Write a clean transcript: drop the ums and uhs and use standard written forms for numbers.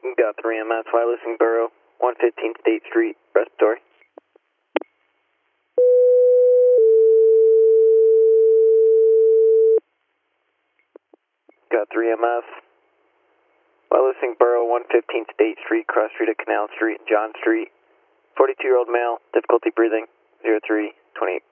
Got 3MS, Wyalusing Borough, 115 State Street, respiratory. Got 3MS, Wyalusing Borough, 115 State Street, cross street at Canal Street, John Street. 42-year-old male, difficulty breathing, 0328.